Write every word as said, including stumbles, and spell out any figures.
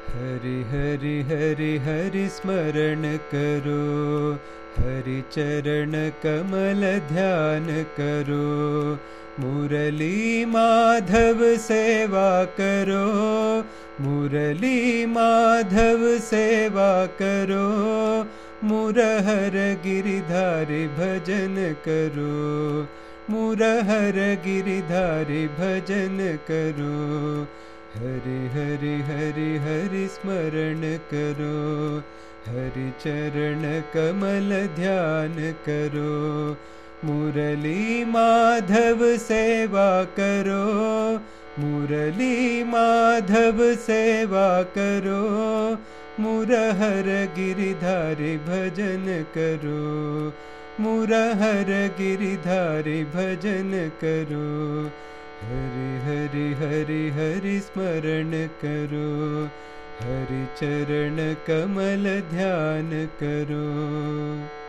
हरि हरि हरि हरि स्मरण करो, हरि चरण कमल ध्यान करो। मुरली माधव सेवा करो, मुरली माधव सेवा करो। मुरहर गिरिधारी भजन करो, मुरहर गिरिधारी भजन करो। हरि हरि हरि हरि स्मरण करो, हरि चरण कमल ध्यान करो। मुरली माधव सेवा करो, मुरली माधव सेवा करो। मुरहर गिरिधारी भजन करो, मुरहर गिरिधारी भजन करो। हरि हरि हरि हरि स्मरण करो, हरि चरण कमल ध्यान करो।